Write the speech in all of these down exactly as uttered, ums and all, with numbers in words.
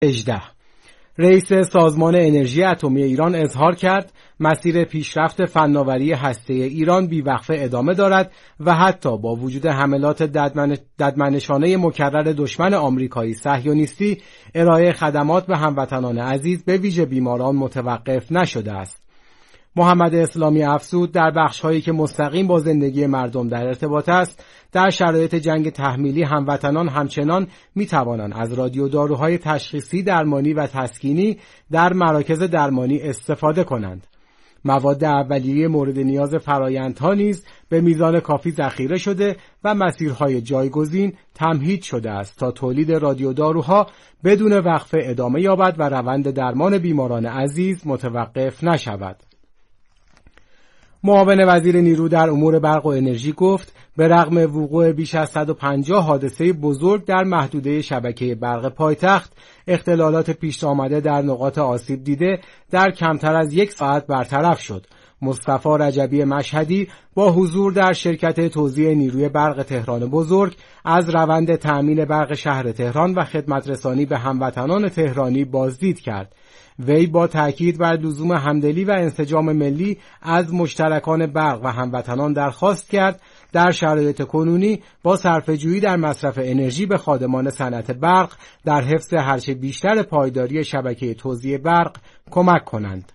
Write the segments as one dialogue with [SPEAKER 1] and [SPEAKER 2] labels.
[SPEAKER 1] هجده. رئیس سازمان انرژی اتمی ایران اظهار کرد مسیر پیشرفت فناوری هسته‌ای ایران بی‌وقفه ادامه دارد و حتی با وجود حملات ددمن... ددمنشانه مکرر دشمن آمریکایی صهیونیستی ارائه خدمات به هموطنان عزیز به ویژه بیماران متوقف نشده است. محمد اسلامی افزود در بخش‌هایی که مستقیم با زندگی مردم در ارتباط است، در شرایط جنگ تحمیلی هموطنان همچنان می‌توانند از رادیوداروهای تشخیصی، درمانی و تسکینی در مراکز درمانی استفاده کنند. مواد اولیه مورد نیاز فرآیندها نیز به میزان کافی ذخیره شده و مسیرهای جایگزین تمهید شده است تا تولید رادیوداروها بدون وقفه ادامه یابد و روند درمان بیماران عزیز متوقف نشود. معاون وزیر نیرو در امور برق و انرژی گفت به رغم وقوع بیش از صد و پنجاه حادثه بزرگ در محدوده شبکه برق پایتخت، اختلالات پیش آمده در نقاط آسیب دیده در کمتر از یک ساعت برطرف شد. مصطفی رجبی مشهدی با حضور در شرکت توزیع نیروی برق تهران بزرگ از روند تأمین برق شهر تهران و خدمت رسانی به هموطنان تهرانی بازدید کرد. وی با تأکید بر لزوم همدلی و انسجام ملی از مشترکان برق و هموطنان درخواست کرد در شرایط کنونی با صرفه‌جویی در مصرف انرژی به خادمان صنعت برق در حفظ هرچه بیشتر پایداری شبکه توزیع برق کمک کنند.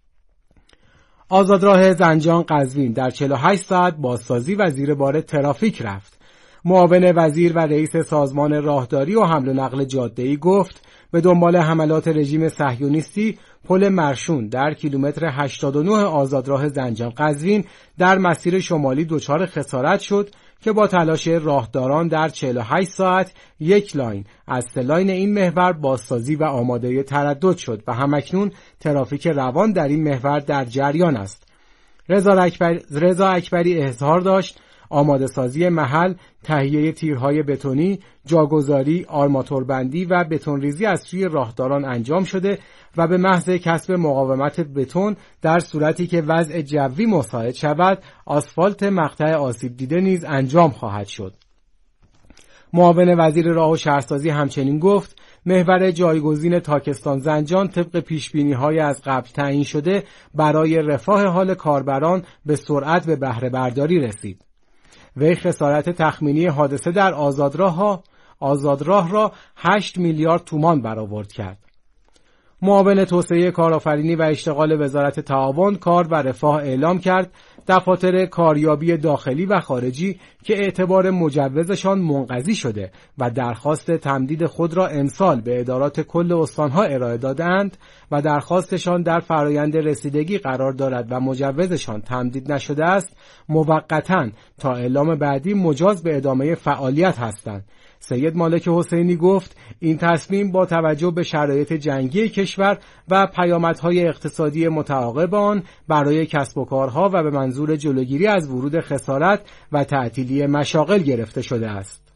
[SPEAKER 1] آزادراه زنجان قزوین در چهل و هشت ساعت بازسازی و زیر بار ترافیک رفت. معاون وزیر و رئیس سازمان راهداری و حمل و نقل جاده‌ای گفت به دنبال حملات رژیم صهیونیستی پل مرشون در کیلومتر هشتاد و نه آزادراه زنجان قزوین در مسیر شمالی دچار خسارت شد که با تلاش راهداران در چهل و هشت ساعت یک لاین از سه لاین این محور بازسازی و آماده تردد شد و همکنون ترافیک روان در این محور در جریان است. رضا اکبری, رضا اکبری اظهار داشت آماده سازی محل، تهیه تیرهای بتونی، جاگذاری، آرماتوربندی و بتونریزی از سوی راهداران انجام شده و به محض کسب مقاومت بتون در صورتی که وضع جوی مساعد شود، آسفالت مقطع آسیب دیده نیز انجام خواهد شد. معاون وزیر راه و شهرسازی همچنین گفت محور جایگزین تاکستان زنجان طبق پیشبینی‌های از قبل تعیین شده برای رفاه حال کاربران به سرعت به بهره برداری رسید. وی خسارت تخمینی حادثه در آزادراه ها آزادراه را هشت میلیارد تومان برآورد کرد. معاون توسعه کارآفرینی و اشتغال وزارت تعاون، کار و رفاه اعلام کرد دفاتر کاریابی داخلی و خارجی که اعتبار مجوزشان منقضی شده و درخواست تمدید خود را امسال به ادارات کل استانها ارائه دادند و درخواستشان در فرایند رسیدگی قرار دارد و مجوزشان تمدید نشده است، موقتاً تا اعلام بعدی مجاز به ادامه فعالیت هستند. سید مالک حسینی گفت این تصمیم با توجه به شرایط جنگی کشور و پیامدهای اقتصادی متعاقب آن برای کسب و کارها و به منظور جلوگیری از ورود خسارت و تعطیلی مشاغل گرفته شده است.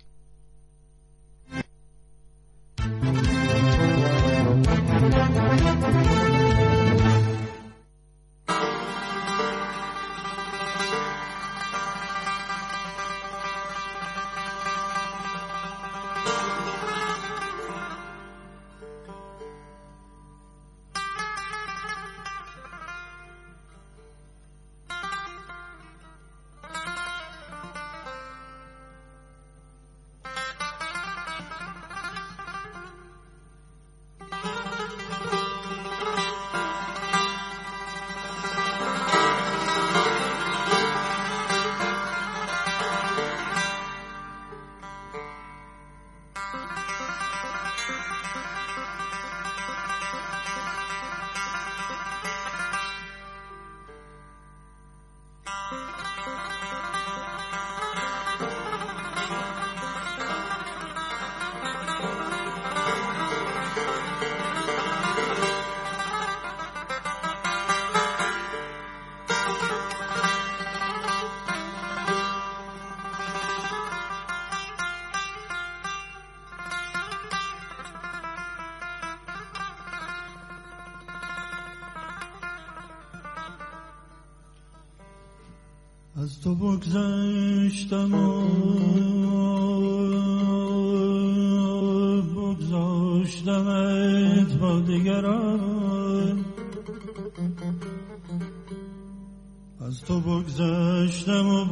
[SPEAKER 2] از تو بگذشتم و بگذاشتم با دیگران، از تو بگذشتم و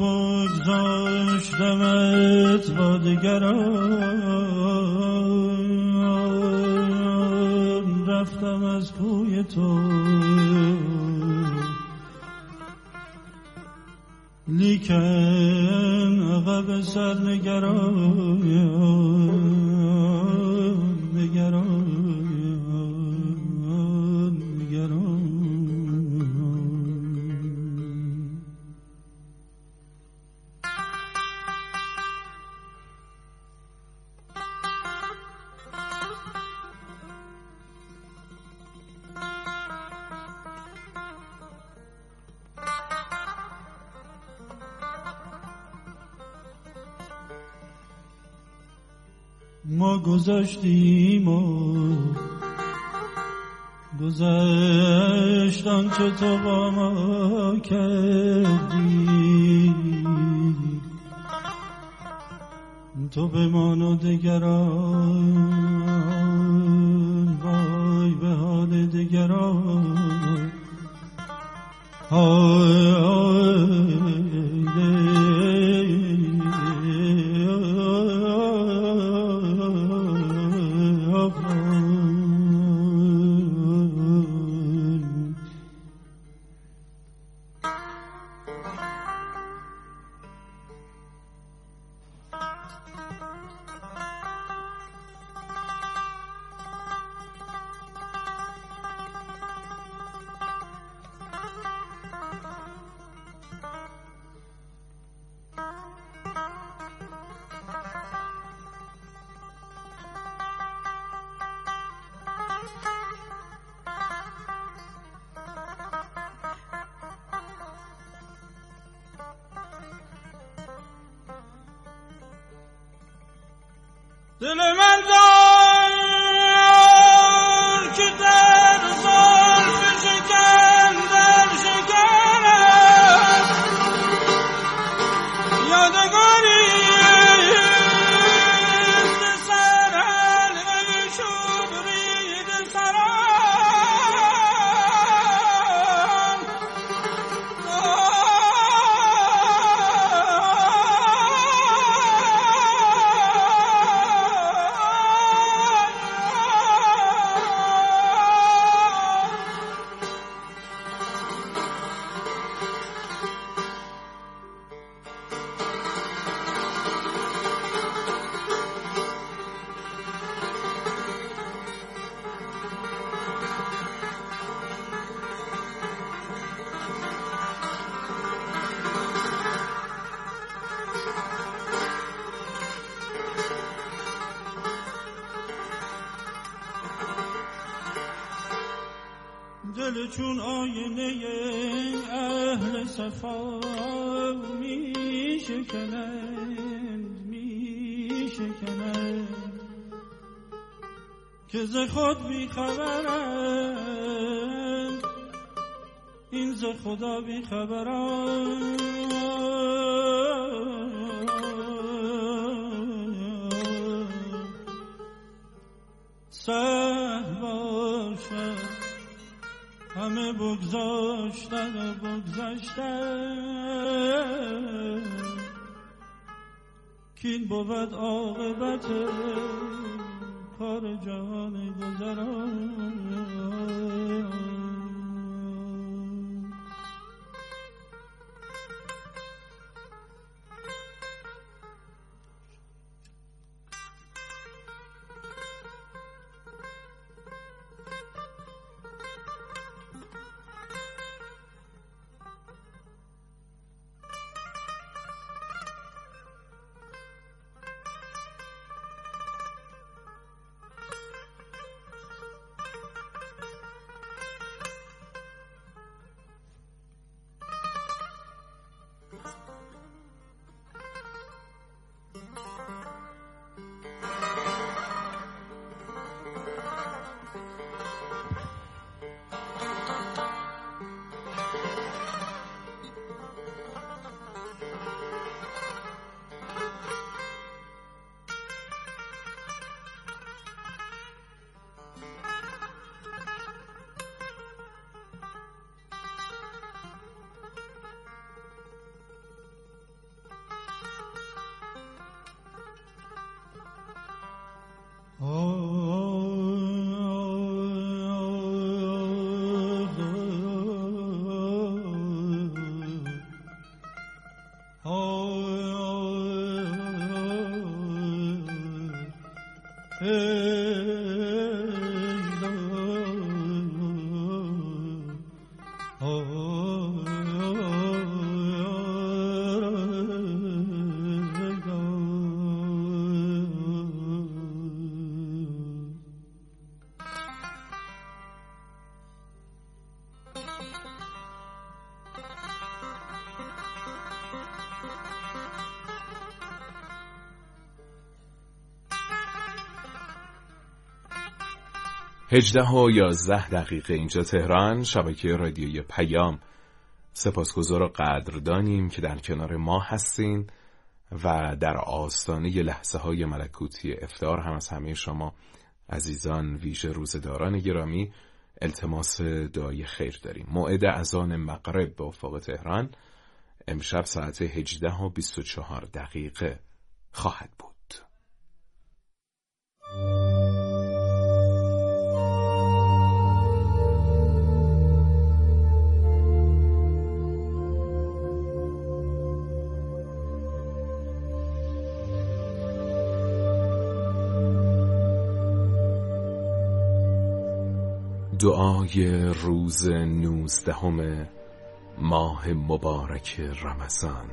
[SPEAKER 2] بگذاشتمت با دیگران، رفتم از کوی تو لیکن عقب سر نگران نگران نگران. ما گذاشتیم و گذشت آنچه تو با ما کردی، تو بمان و دگران، وای به حال دگران. های دل من دار که در زلف شکن در شکن است، یادگاری است سر حلقه شد رید سران. دل چون آینه اهل صفا می شکنند می شکنند، که ز خود بی خبرند، این ز خدا بی خبرند. سهل باشد همه بگذاشتن و بگذشتن، کین بود عاقبت کار جهان گذران.
[SPEAKER 3] هجده و یازده دقیقه اینجا تهران، شبکه رادیوی پیام. سپاسگزار و قدردانیم که در کنار ما هستین و در آستانه لحظه های ملکوتی افطار هم از همه شما عزیزان ویژه روزداران گرامی التماس دعای خیر داریم. موعد اذان مغرب به افق تهران امشب ساعت هجده و بیست و چهار دقیقه خواهد بود. دعای روز نوزدهم ماه مبارک رمضان.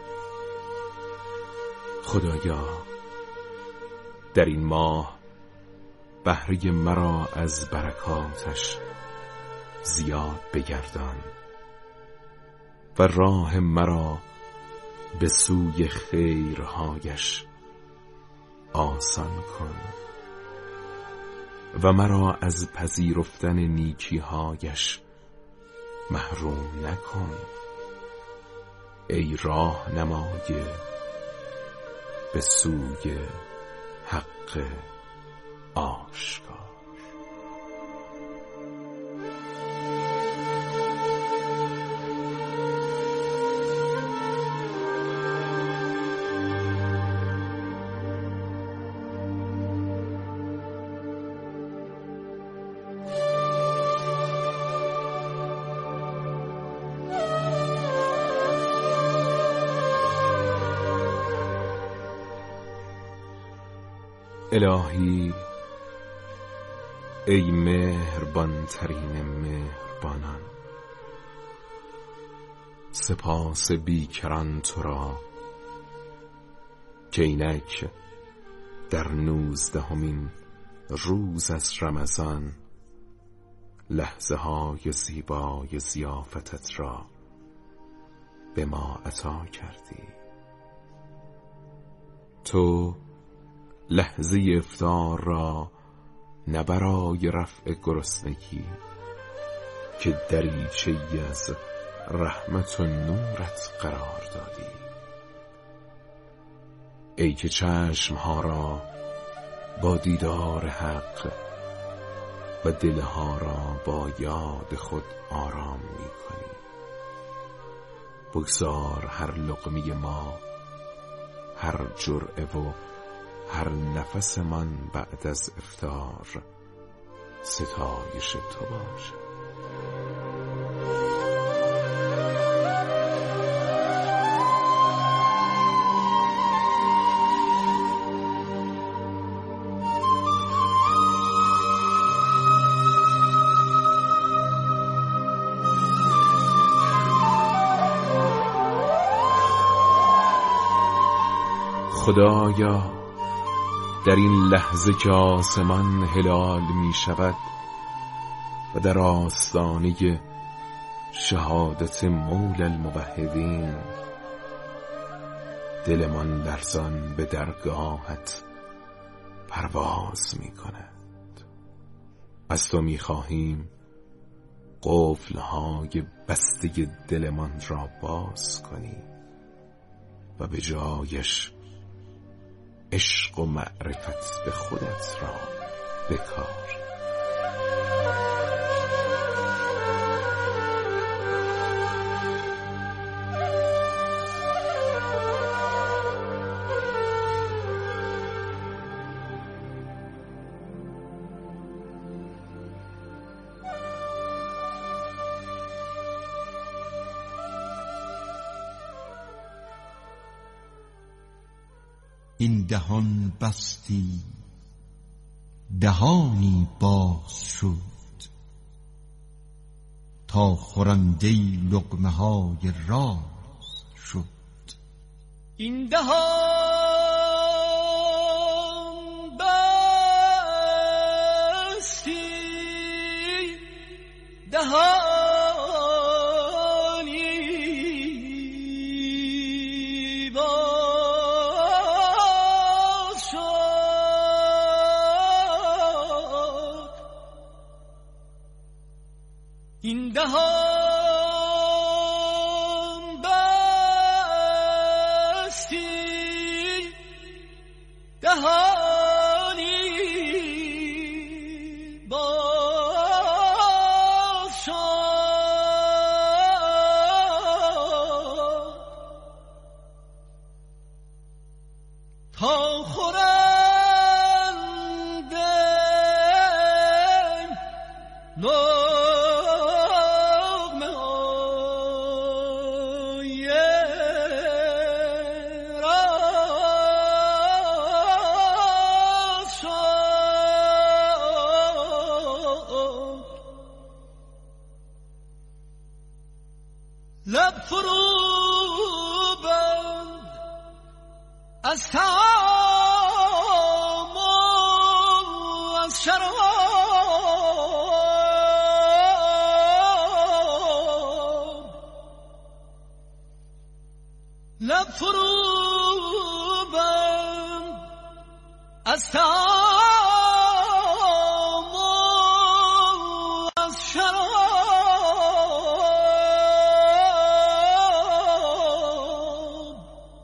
[SPEAKER 3] خدایا در این ماه بهره مرا از برکاتش زیاد بگردان و راه مرا به سوی خیرهایش آسان کن و مرا از پذیرفتن نیکیهایش محروم نکن. ای راه نمای به سوی حق آشکار. الهی ای مهربان ترین مهربانان، سپاس بیکران تو را که اینک در نوزدهمین روز از رمضان لحظه های زیبای ضیافتت را به ما عطا کردی. تو لحظه افطار را نه برای رفع گرسنگی که دریچه‌ای از رحمت و نورت قرار دادی. ای که چشمها را با دیدار حق و دلها را با یاد خود آرام می کنی. بگذار هر لقمه ما، هر جرعه و هر نفس من بعد از افطار ستایش تو باشد. خدایا در این لحظه که آسمان هلال می شود و در آستانه شهادت مولا الموحدین دلمان لرزان به درگاهت پرواز می کند، از تو می خواهیم قفلهای بسته دلمان را باز کنی و به جایش عشق و معرفت به خودت را بکار.
[SPEAKER 4] این دهان بستی دهانی باز شد، تا خورنده لقمه های راز شد.
[SPEAKER 2] این دهان بستی دهانی باز شد. این دهان بستی دهانی باز شد تا خورنده لقمه های راز شد. لب فرو بند از طعام و از شراب، لب فرو بند از طعام و از شراب،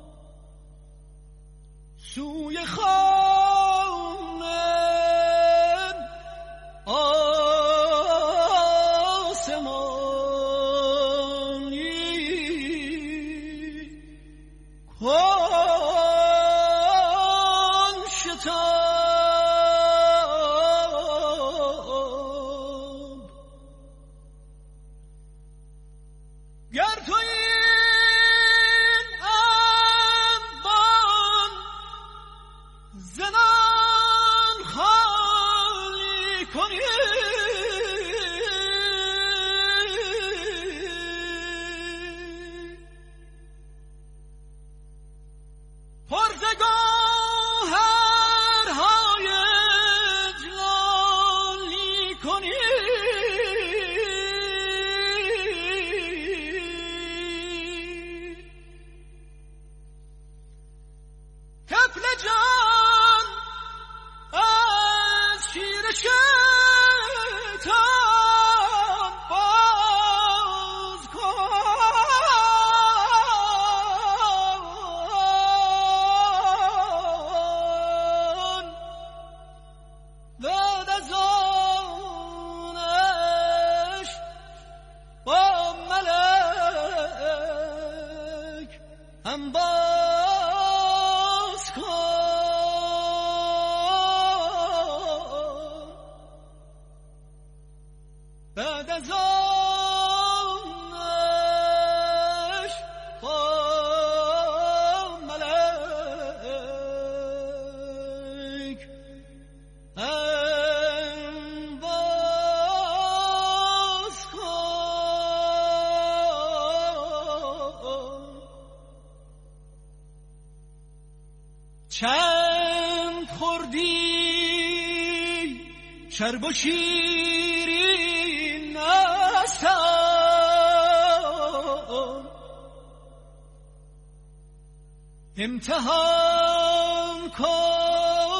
[SPEAKER 2] سوی خانه آسمانی کن شتاب. گر تو این انبان زنان خالی کنی، پرزگاهرهای جلالی کنی، طفل جان از شیر شیطان باز کن. بعد از آنش با ملک هم باز کن. بعد از آنش با ملک هم باز کن. چند خوردی شرب و شیرین نستان، امتحان کن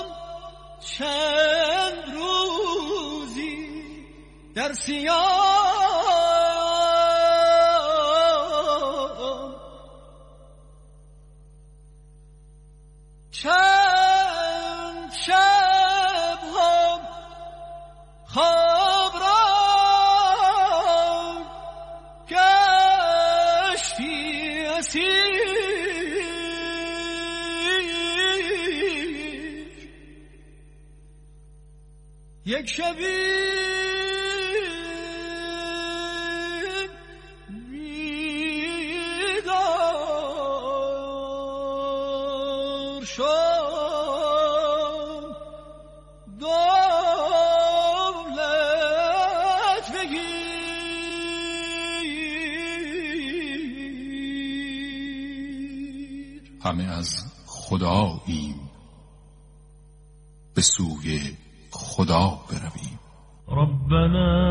[SPEAKER 2] چند روزی در سیام، چند شب هم خواب را گشتی اسیر، یک شبی بیدار شد، دولت بگیر
[SPEAKER 5] همه از خداییم، به سوی خدا برویم.
[SPEAKER 2] ربنا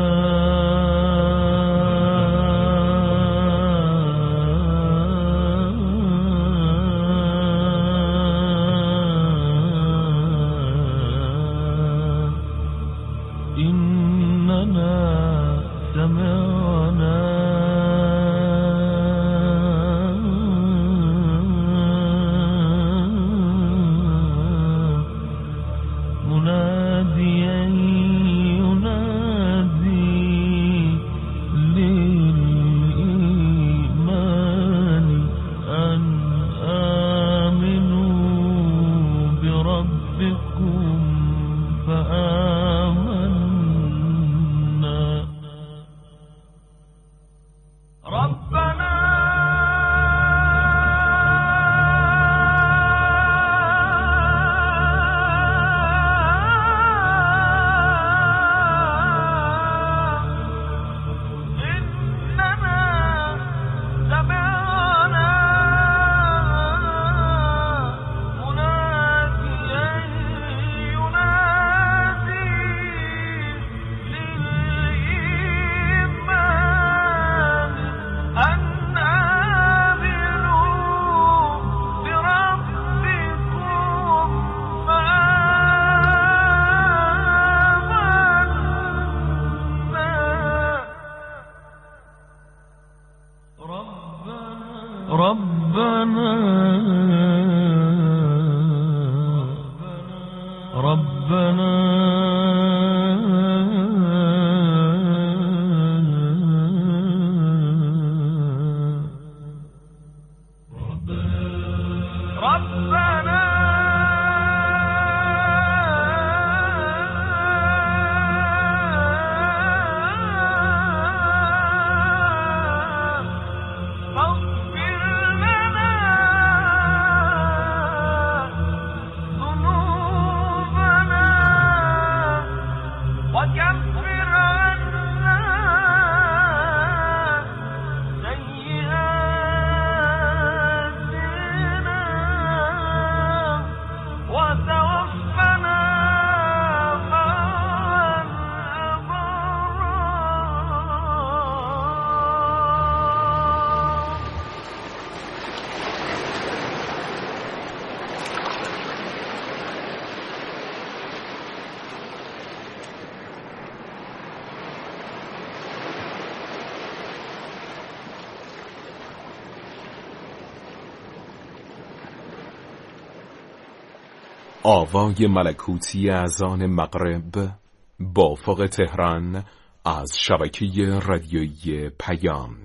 [SPEAKER 3] آوای ملکوتی اذان مغرب با افق تهران از شبکه رادیویی پیام.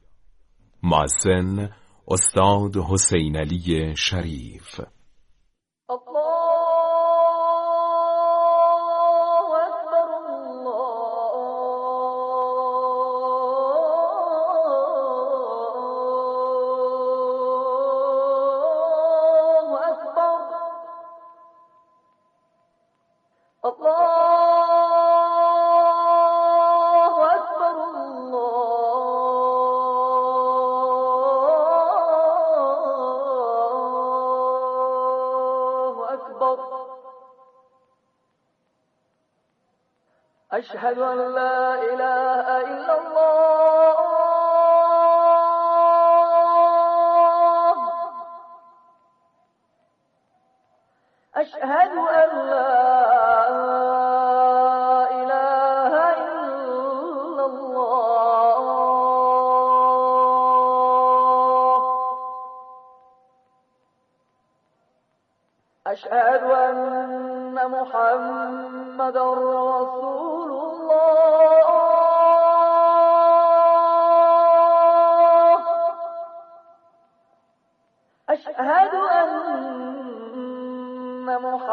[SPEAKER 3] مؤذن استاد حسین علی شریف.
[SPEAKER 6] أشهد أن لا إله إلا الله أشهد أن لا إله إلا الله أشهد أن محمد رسول الله أشهد أن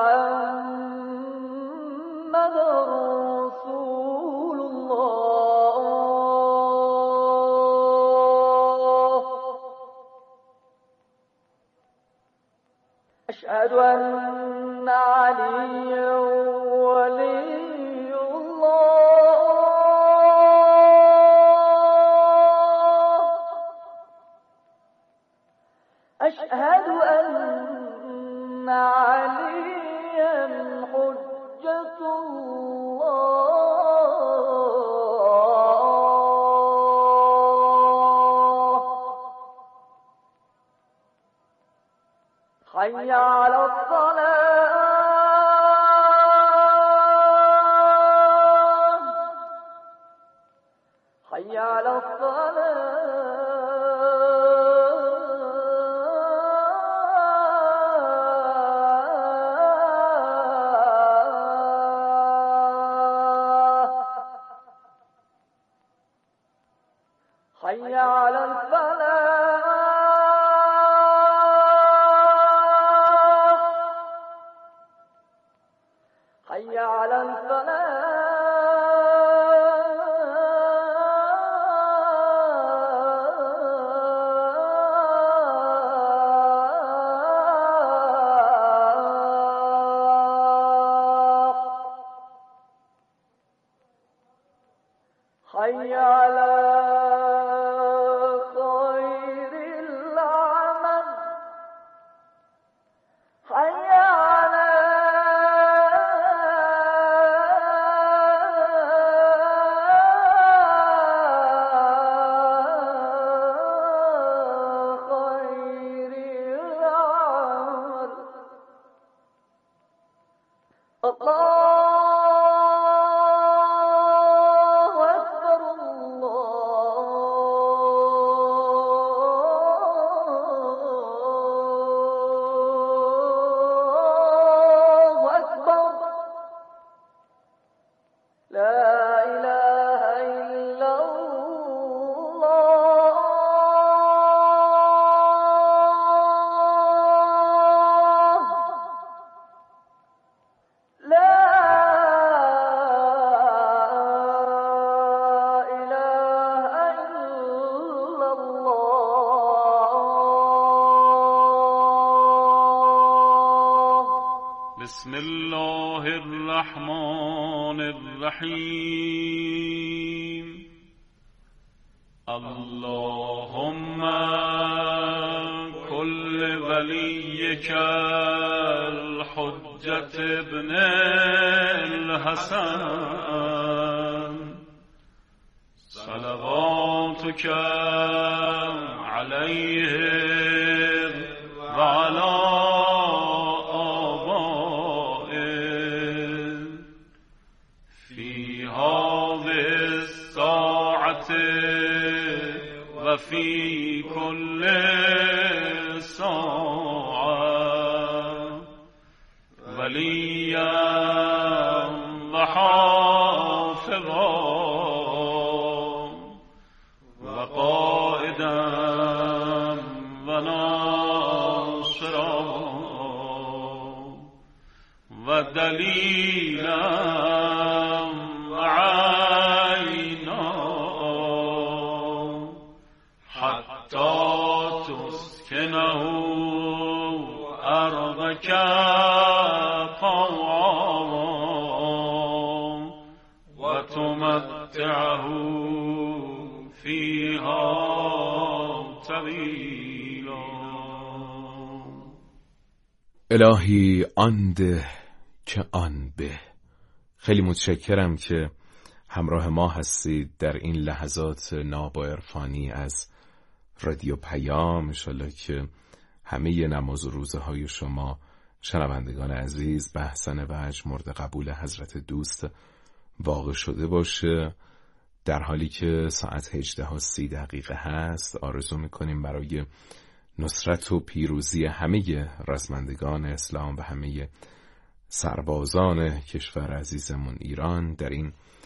[SPEAKER 6] محمد رسول الله أشهد أن عليا ولي الله أشهد حي على الصلاة حي على الصلاة حي على الفلاح حي على الفلاح حي على
[SPEAKER 2] بسم الله الرحمن الرحیم اللهم كل وليك الحجة ابن الحسن صلواتك عليه وعلى وفي كل ساعة وليا وحافظا وقائدا وناصرا ودليلا أرضك طوعا وتمتعه فيها طويلا.
[SPEAKER 3] الهی آن ده که آن به. خیلی متشکرم که همراه ما هستید در این لحظات ناب و عرفانی از رادیو پیام. انشالله که همه نماز و روزه های شما شنوندگان عزیز به احسن وجه مورد قبول حضرت دوست واقع شده باشه. در حالی که ساعت هجده و سی دقیقه هست آرزو میکنیم برای نصرت و پیروزی همه رزمندگان اسلام و همه سربازان کشور عزیزمون ایران در این